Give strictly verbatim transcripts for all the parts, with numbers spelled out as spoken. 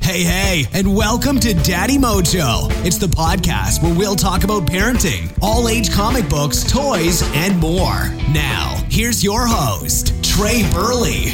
Hey, hey, and welcome to Daddy Mojo. It's the podcast where we'll talk about parenting, all-age comic books, toys, and more. Now, here's your host, Trey Burley.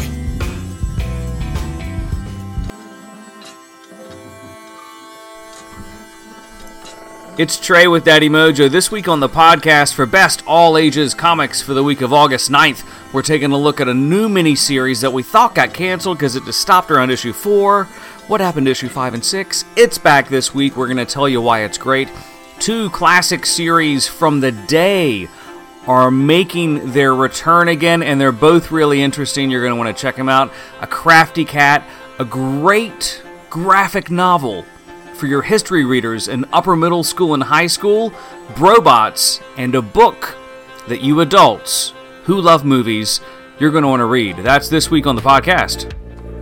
It's Trey with Daddy Mojo. This week on the podcast for Best All Ages Comics for the week of August ninth, we're taking a look at a new mini-series that we thought got canceled because it just stopped around issue four. What happened to issue five and six? It's back this week. We're going to tell you why it's great. Two classic series from the day are making their return again, and they're both really interesting. You're going to want to check them out. A Crafty Cat, a great graphic novel for your history readers in upper middle school and high school, Brobots, and a book that you adults who love movies, you're going to want to read. That's this week on the podcast.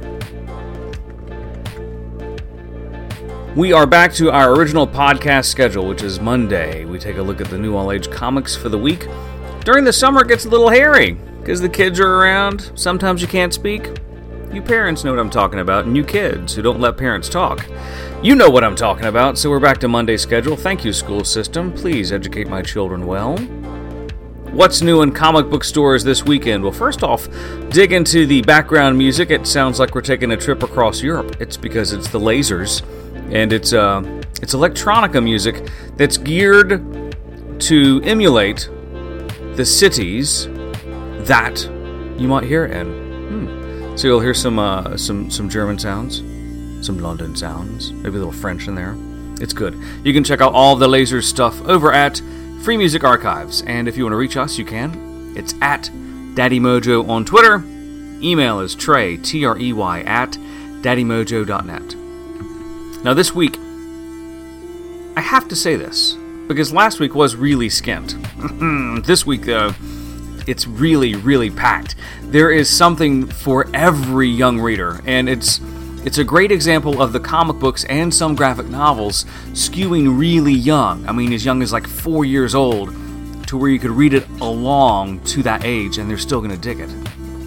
We are back to our original podcast schedule, which is Monday. We take a look at the new all-age comics for the week. During the summer, it gets a little hairy because the kids are around. Sometimes you can't speak. You parents know what I'm talking about, and you kids who don't let parents talk. You know what I'm talking about, so we're back to Monday's schedule. Thank you, school system. Please educate my children well. What's new in comic book stores this weekend? Well, first off, dig into the background music. It sounds like we're taking a trip across Europe. It's because it's the Lasers, and it's uh, it's electronica music that's geared to emulate the cities that you might hear it in. Hmm. So you'll hear some uh, some some German sounds, some London sounds, maybe a little French in there. It's good. You can check out all the Lasers stuff over at Free Music Archives. And if you want to reach us, you can. It's at Daddy Mojo on Twitter. Email is Trey, T R E Y, at daddymojo dot net. Now this week, I have to say this, because last week was really skint. This week, though, it's really, really packed. There is something for every young reader, and it's it's a great example of the comic books and some graphic novels skewing really young. I mean, as young as like four years old, to where you could read it along to that age, and they're still going to dig it.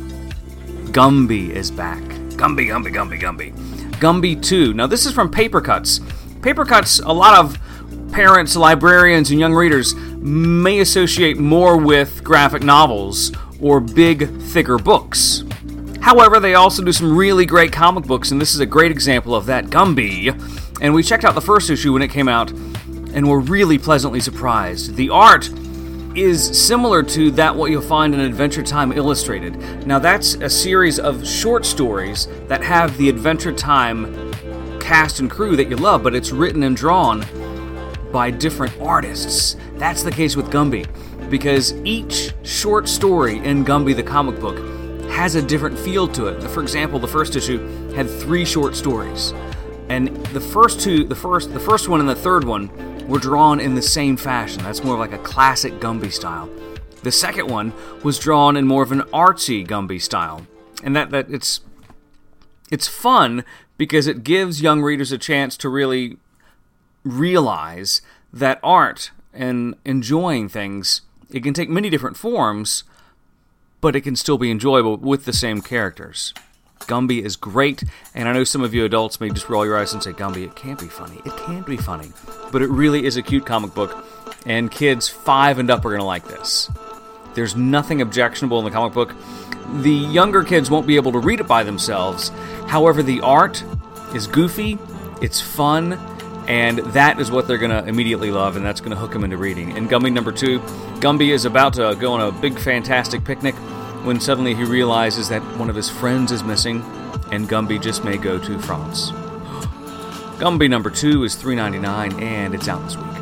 Gumby is back. Gumby, Gumby, Gumby, Gumby. Gumby two. Now, this is from Paper Cuts. Paper Cuts, a lot of parents, librarians, and young readers may associate more with graphic novels or big, thicker books. However, they also do some really great comic books, and this is a great example of that, Gumby. And we checked out the first issue when it came out, and were really pleasantly surprised. The art is similar to that what you'll find in Adventure Time Illustrated. Now, that's a series of short stories that have the Adventure Time cast and crew that you love, but it's written and drawn by different artists. That's the case with Gumby, because each short story in Gumby the comic book has a different feel to it. For example, the first issue had three short stories, and the first two, the first, the first one and the third one were drawn in the same fashion. That's more like a classic Gumby style. The second one was drawn in more of an artsy Gumby style, and that that it's it's fun because it gives young readers a chance to really realize that art and enjoying things, it can take many different forms, but it can still be enjoyable with the same characters. Gumby is great, and I know some of you adults may just roll your eyes and say, Gumby, it can't be funny. It can't be funny. But it really is a cute comic book, and kids five and up are going to like this. There's nothing objectionable in the comic book. The younger kids won't be able to read it by themselves. However, the art is goofy, it's fun, and that is what they're going to immediately love, and that's going to hook them into reading. In Gumby number two, Gumby is about to go on a big, fantastic picnic when suddenly he realizes that one of his friends is missing, and Gumby just may go to France. Gumby number two is three dollars and ninety-nine cents, and it's out this week.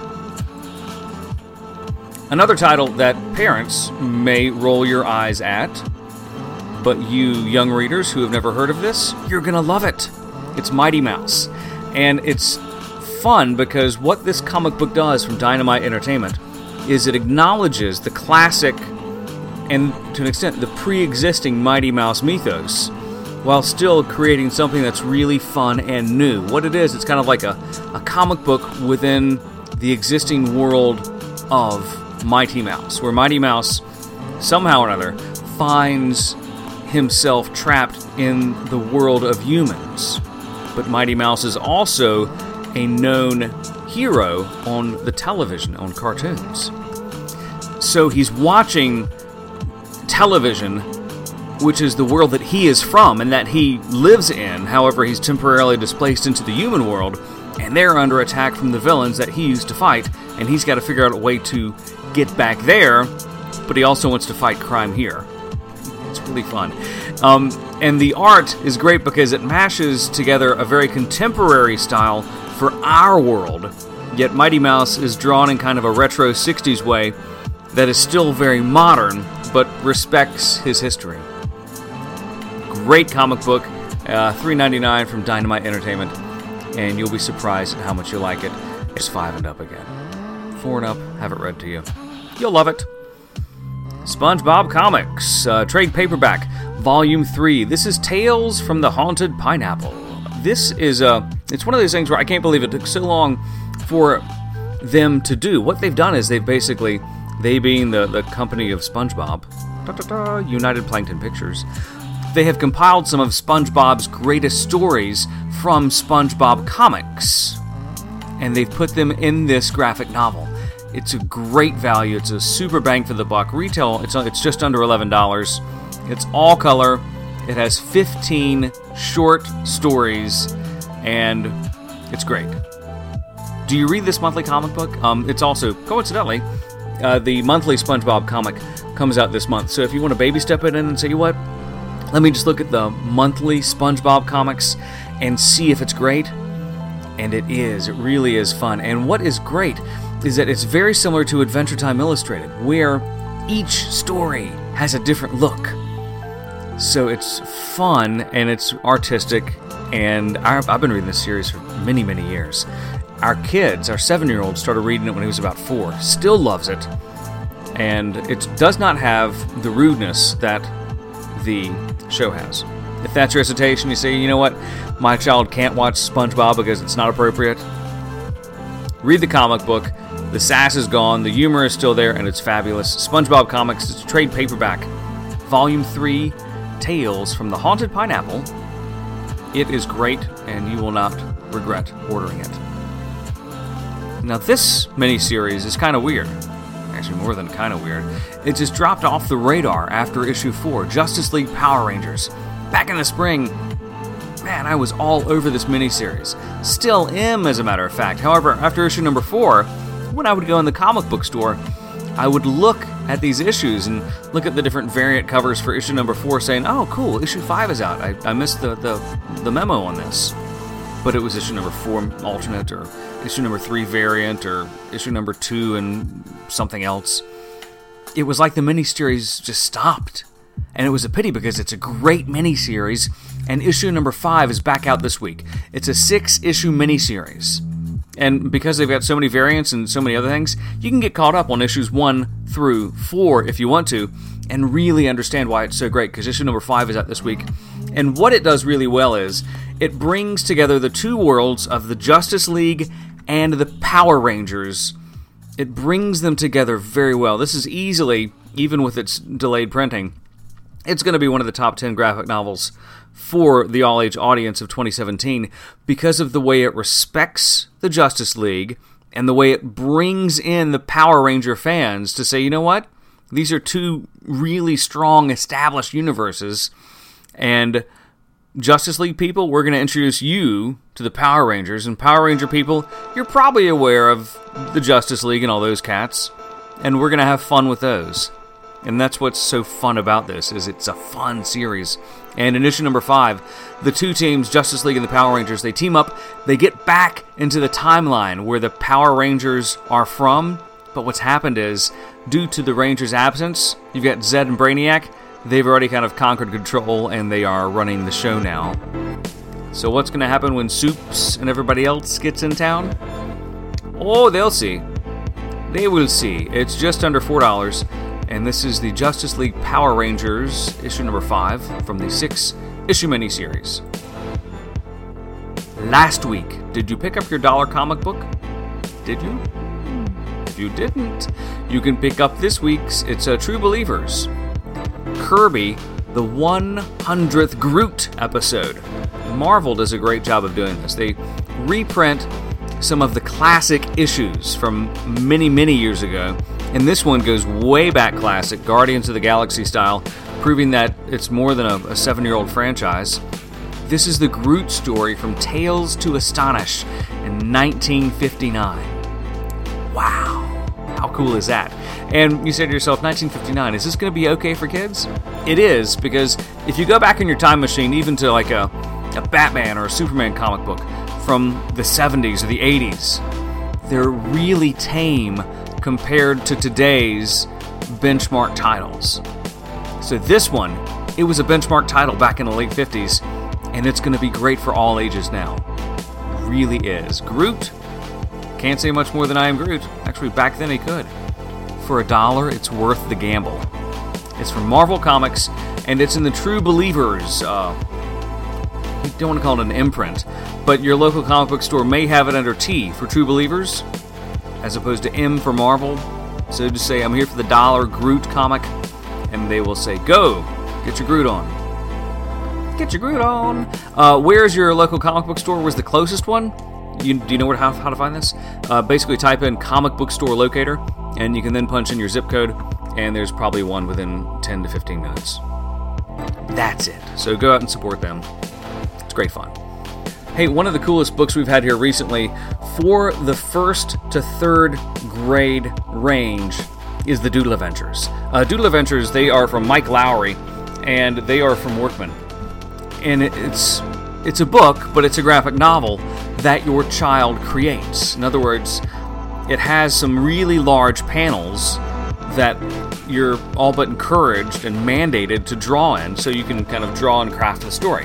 Another title that parents may roll your eyes at, but you young readers who have never heard of this, you're going to love it. It's Mighty Mouse, and it's fun because what this comic book does from Dynamite Entertainment is it acknowledges the classic and, to an extent, the pre-existing Mighty Mouse mythos while still creating something that's really fun and new. What it is, it's kind of like a, a comic book within the existing world of Mighty Mouse, where Mighty Mouse, somehow or another, finds himself trapped in the world of humans. but Mighty Mouse is also a known hero on the television, on cartoons. So he's watching television, which is the world that he is from and that he lives in. However, he's temporarily displaced into the human world, and they're under attack from the villains that he used to fight, and he's got to figure out a way to get back there, but he also wants to fight crime here. It's really fun. Um, and the art is great because it mashes together a very contemporary style for our world, yet Mighty Mouse is drawn in kind of a retro sixties way that is still very modern, but respects his history. Great comic book, uh, three ninety-nine from Dynamite Entertainment, and you'll be surprised at how much you like it. It's five and up again. Four and up, have it read to you. You'll love it. SpongeBob Comics, uh, trade paperback, Volume three. This is Tales from the Haunted Pineapple. This is, uh, it's one of those things where I can't believe it took so long for them to do. What they've done is they've basically, they being the, the company of SpongeBob, da, da, da, United Plankton Pictures, they have compiled some of SpongeBob's greatest stories from SpongeBob Comics, and they've put them in this graphic novel. It's a great value. It's a super bang for the buck. Retail, it's it's just under eleven dollars. It's all color. It has fifteen short stories, and it's great. Do you read this monthly comic book? Um, it's also, coincidentally, uh, the monthly SpongeBob comic comes out this month. So if you want to baby step it in and say, you know what? Let me just look at the monthly SpongeBob comics and see if it's great. And it is. It really is fun. And what is great is that it's very similar to Adventure Time Illustrated, where each story has a different look. So it's fun, and it's artistic, and I've been reading this series for many, many years. Our kids, our seven-year-old, started reading it when he was about four. Still loves it. And it does not have the rudeness that the show has. If that's your hesitation, you say, you know what, my child can't watch SpongeBob because it's not appropriate. Read the comic book. The sass is gone, the humor is still there, and it's fabulous. SpongeBob Comics, it's a trade paperback. Volume three, Tales from the Haunted Pineapple. It is great, and you will not regret ordering it. Now, this miniseries is kind of weird. Actually, more than kind of weird. It just dropped off the radar after issue four, Justice League Power Rangers. Back in the spring, man, I was all over this miniseries. Still am, as a matter of fact. However, after issue number four, when I would go in the comic book store, I would look at these issues and look at the different variant covers for issue number four, saying, oh, cool, issue five is out. I, I missed the, the, the memo on this. But it was issue number four alternate, or issue number three variant, or issue number two and something else. It was like the miniseries just stopped. And it was a pity because it's a great miniseries, and issue number five is back out this week. It's a six-issue miniseries. And because they've got so many variants and so many other things, you can get caught up on issues one through four if you want to, and really understand why it's so great, because issue number five is out this week. And what it does really well is, it brings together the two worlds of the Justice League and the Power Rangers. It brings them together very well. This is easily, even with its delayed printing, it's going to be one of the top ten graphic novels for the all-age audience of twenty seventeen because of the way it respects the Justice League and the way it brings in the Power Ranger fans to say, you know what? These are two really strong, established universes, and Justice League people, we're going to introduce you to the Power Rangers, and Power Ranger people, you're probably aware of the Justice League and all those cats, and we're going to have fun with those. And that's what's so fun about this, is it's a fun series. And in issue number five, the two teams, Justice League and the Power Rangers, they team up, they get back into the timeline where the Power Rangers are from. But what's happened is, due to the Rangers' absence, you've got Zed and Brainiac. They've already kind of conquered control, and they are running the show now. So what's going to happen when Soups and everybody else gets in town? Oh, they'll see. They will see. It's just under four dollars. And this is the Justice League Power Rangers, issue number five, from the six-issue miniseries. Last week, did you pick up your dollar comic book? Did you? If you didn't, you can pick up this week's. It's a True Believers. Kirby, the one hundredth Groot episode. Marvel does a great job of doing this. They reprint some of the classic issues from many, many years ago, and this one goes way back classic, Guardians of the Galaxy style, proving that it's more than a, a seven-year-old franchise. This is the Groot story from Tales to Astonish in nineteen fifty-nine. Wow, how cool is that? And you say to yourself, nineteen fifty-nine, is this going to be okay for kids? It is, because if you go back in your time machine, even to like a, a Batman or a Superman comic book from the seventies or the eighties, they're really tame compared to today's benchmark titles. So this one, it was a benchmark title back in the late fifties, and it's going to be great for all ages now. It really is. Groot, can't say much more than I am Groot. Actually, back then he could. For a dollar, it's worth the gamble. It's from Marvel Comics, and it's in the True Believers. Uh, you don't want to call it an imprint, but your local comic book store may have it under T for True Believers, as opposed to M for Marvel. So just say, I'm here for the dollar Groot comic, and they will say, go, get your Groot on. Get your Groot on. Uh, where's your local comic book store? Where's the closest one? You, do you know where to, how, how to find this? Uh, basically type in comic book store locator, and you can then punch in your zip code, and there's probably one within ten to fifteen minutes. That's it. So go out and support them. It's great fun. Hey, one of the coolest books we've had here recently for the first to third grade range is the Doodle Adventures. Uh, Doodle Adventures, they are from Mike Lowry, and they are from Workman. And it, it's it's a book, but it's a graphic novel that your child creates. In other words, it has some really large panels that you're all but encouraged and mandated to draw in, so you can kind of draw and craft the story.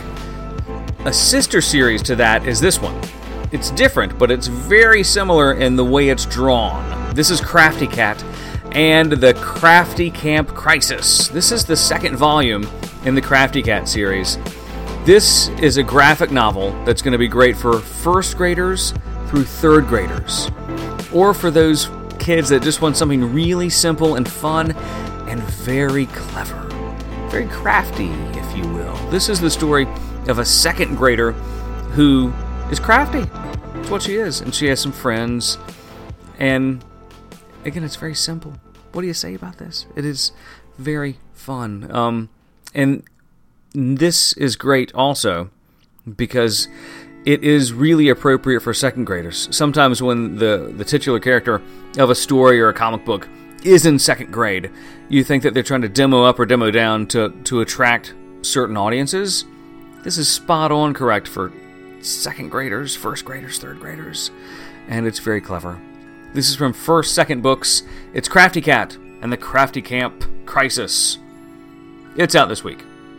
A sister series to that is this one. It's different, but it's very similar in the way it's drawn. This is Crafty Cat and the Crafty Camp Crisis. This is the second volume in the Crafty Cat series. This is a graphic novel that's going to be great for first graders through third graders, or for those kids that just want something really simple and fun and very clever, very crafty, if you will. This is the story of a second grader who is crafty. That's what she is, and she has some friends, and again, it's very simple. What do you say about this? It is very fun, um, and this is great also because it is really appropriate for second graders. Sometimes when the, the titular character of a story or a comic book is in second grade, you think that they're trying to demo up or demo down to, to attract certain audiences. This is spot on correct for second graders, first graders, third graders, and it's very clever. This is from First Second Books. It's Crafty Cat and the Crafty Camp Crisis. It's out this week.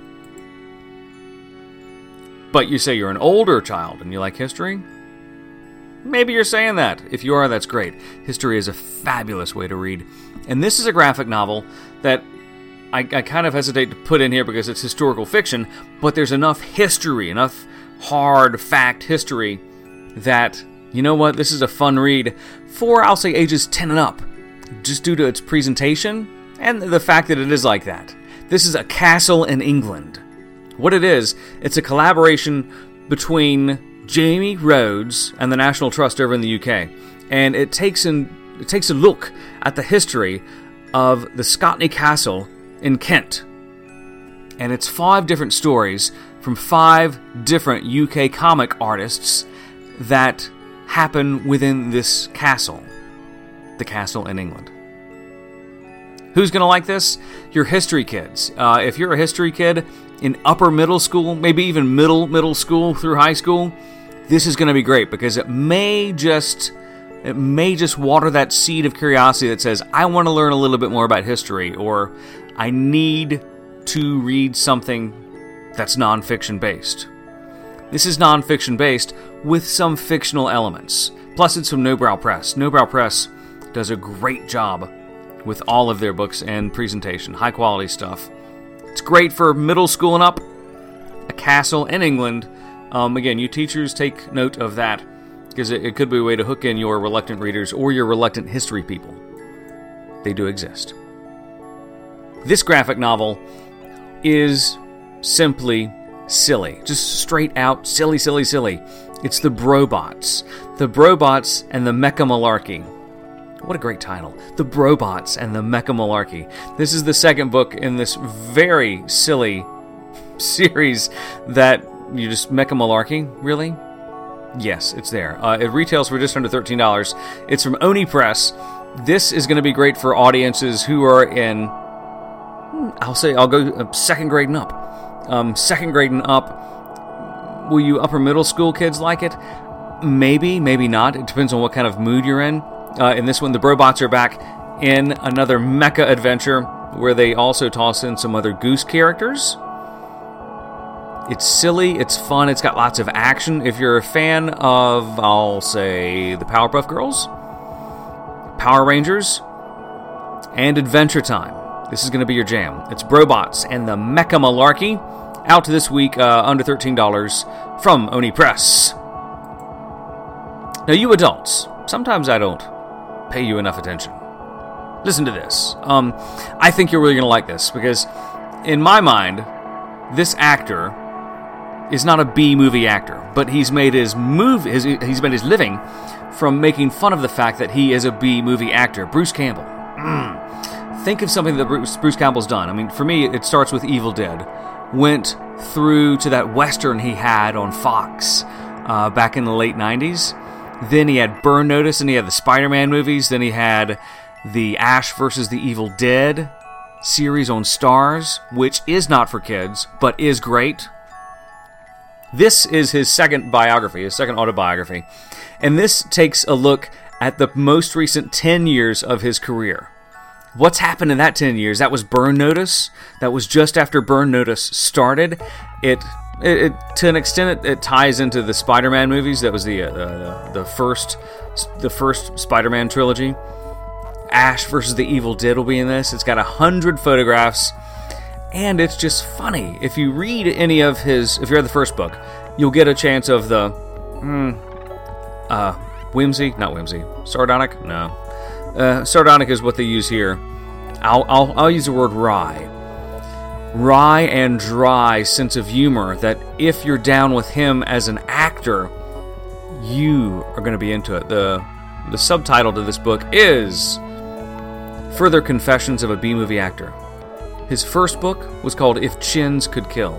But you say you're an older child and you like history? Maybe you're saying that. If you are, that's great. History is a fabulous way to read. And this is a graphic novel that I, I kind of hesitate to put in here because it's historical fiction, but there's enough history, enough hard fact history that, you know what, this is a fun read for, I'll say, ages ten and up, just due to its presentation and the fact that it is like that. This is A Castle in England. What it is, it's a collaboration between Jamie Rhodes and the National Trust over in the U K, and it takes in it takes a look at the history of the Scotney Castle in Kent, and it's five different stories from five different U K comic artists that happen within this castle, the castle in England. Who's going to like this? Your history kids. Uh, if you're a history kid in upper middle school, maybe even middle middle school through high school, this is going to be great because it may just it may just water that seed of curiosity that says, I want to learn a little bit more about history, or I need to read something that's nonfiction based. This is nonfiction based with some fictional elements. Plus, it's from No Brow Press. No Brow Press does a great job with all of their books and presentation. High quality stuff. It's great for middle school and up. A Castle in England. Um, again, you teachers take note of that, because it, it could be a way to hook in your reluctant readers or your reluctant history people. They do exist. This graphic novel is simply silly. Just straight out silly, silly, silly. It's the Brobots. The Brobots and the Mecha Malarkey. What a great title. The Brobots and the Mecha Malarkey. This is the second book in this very silly series that you just Mecha Malarkey, really? Yes, it's there. Uh, it retails for just under thirteen dollars. It's from Oni Press. This is going to be great for audiences who are in, I'll say, I'll go second grade and up. Um, second grade and up. Will you upper middle school kids like it? Maybe, maybe not. It depends on what kind of mood you're in. Uh, in this one, the Brobots are back in another mecha adventure where they also toss in some other Goose characters. It's silly, it's fun, it's got lots of action. If you're a fan of, I'll say, the Powerpuff Girls, Power Rangers, and Adventure Time, this is going to be your jam. It's Brobots and the Mecha Malarkey, out this week uh, under thirteen dollars from Oni Press. Now, you adults, sometimes I don't pay you enough attention. Listen to this. Um, I think you're really going to like this, because in my mind, this actor is not a B-movie actor, but he's made his move his he's made his living from making fun of the fact that he is a B-movie actor. Bruce Campbell. Mm. Think of something that Bruce, Bruce Campbell's done. I mean, for me, it starts with Evil Dead. Went through to that Western he had on Fox uh, back in the late nineties. Then he had Burn Notice, and he had the Spider-Man movies. Then he had the Ash versus the Evil Dead series on Starz, which is not for kids, but is great. This is his second biography, his second autobiography, and this takes a look at the most recent ten years of his career. What's happened in that ten years? That was Burn Notice. That was just after Burn Notice started. It, it, it to an extent, it, it ties into the Spider-Man movies. That was the uh, the first the first Spider-Man trilogy. Ash versus the Evil Dead will be in this. It's got a hundred photographs. And it's just funny. If you read any of his, if you read the first book, you'll get a chance of the, mm, uh, whimsy, not whimsy, sardonic, no. Uh, sardonic is what they use here. I'll, I'll, I'll use the word wry. Wry and dry sense of humor that if you're down with him as an actor, you are going to be into it. The, the subtitle to this book is Further Confessions of a B-Movie Actor. His first book was called If Chins Could Kill.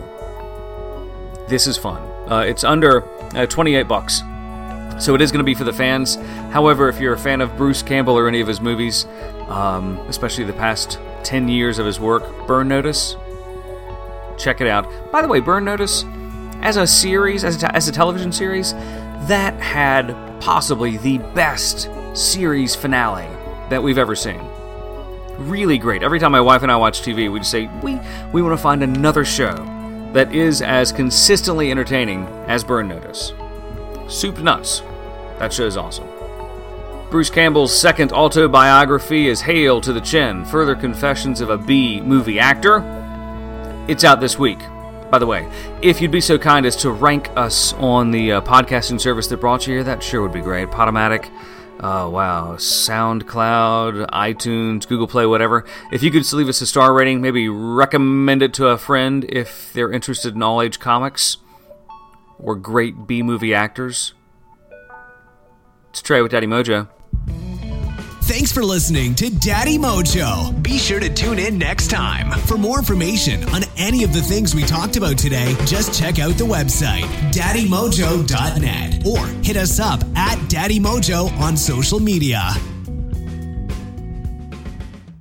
This is fun. Uh, it's under uh, twenty-eight bucks. So it is going to be for the fans. However, if you're a fan of Bruce Campbell or any of his movies, um, especially the past ten years of his work, Burn Notice, check it out. By the way, Burn Notice, as a series, as a, te- as a television series, that had possibly the best series finale that we've ever seen. Really great. Every time my wife and I watch T V, we just say, we, we want to find another show that is as consistently entertaining as Burn Notice. Soup Nuts. That show's awesome. Bruce Campbell's second autobiography is Hail to the Chin, Further Confessions of a B-Movie Actor. It's out this week. By the way, if you'd be so kind as to rank us on the uh, podcasting service that brought you here, that sure would be great. Podomatic. Oh, wow. SoundCloud, iTunes, Google Play, whatever. If you could just leave us a star rating, maybe recommend it to a friend if they're interested in all-age comics or great B-movie actors. It's Trey with Daddy Mojo. Thanks for listening to Daddy Mojo. Be sure to tune in next time. For more information on any of the things we talked about today, just check out the website, daddy mojo dot net, or hit us up at Daddy Mojo on social media.